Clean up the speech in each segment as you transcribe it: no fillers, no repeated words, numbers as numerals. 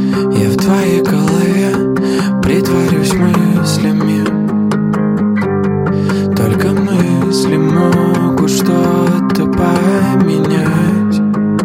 Я в твоей голове притворюсь мыслями. Только мысли могут что-то поменять.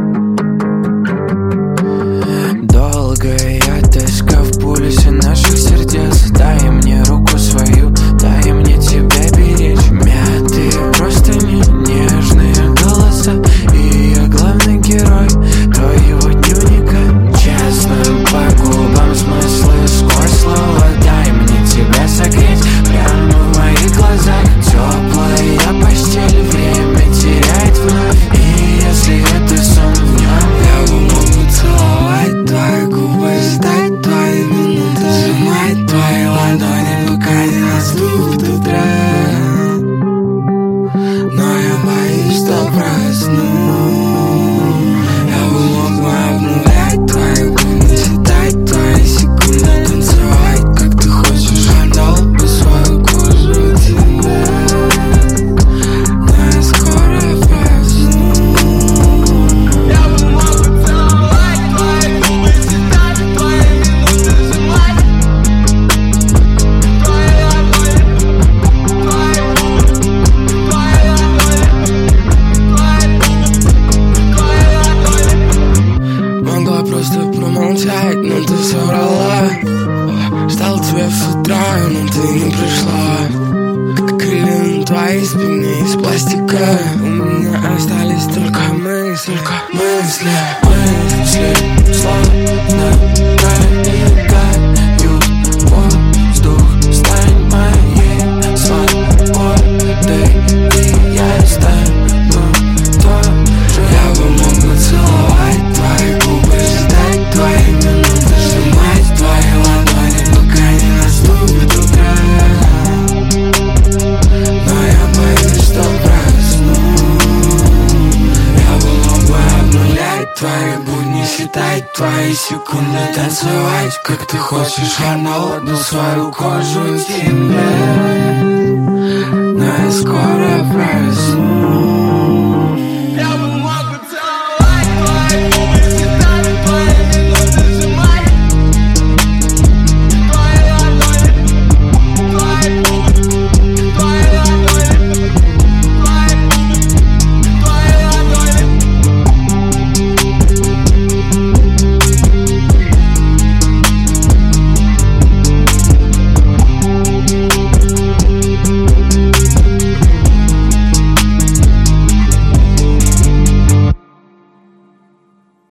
Долгая тоска в пульсе наших сердец. Дай мне руку свою, дай мне тебя беречь. Мятые простыни, нежные голоса, и я главный герой твоего дневника. Честно по губам смыслы сквозь слова. Дай мне тебя согреть прямо в моих глазах. Теплая постель, время теряет вновь. И если это сон в нем, я бы мог целовать твои губы, ждать твои минуты, сжимать твои ладони, пока не наступит утро. Но я боюсь, что просну. Я бы мог обнулять твои будни, считать твои секунды, танцевать, как ты хочешь, отдал бы свою кожу тебе. Но я скоро просну. Я бы мог целовать твои губы, считать твои минуты, сжимать твои ладони, твои губы, твои ладони. Могла просто промолчать, но ты соврала. Ждал тебя с утра, но ты не пришла. Крылья на твоей спине из пластика. У меня остались только мысли, словно проникают в воздух. Стань моей свободой, и я стану тоже. Я бы мог целовать твои губы, ждать твои минуты, сжимать твои ладони, пока не наступит утро. Но я боюсь, что просну. Я бы мог бы обнулять твои будни, считать твои секунды, танцевать, как ты хочешь, я наладу свою кожу тебе. Но я скоро просну.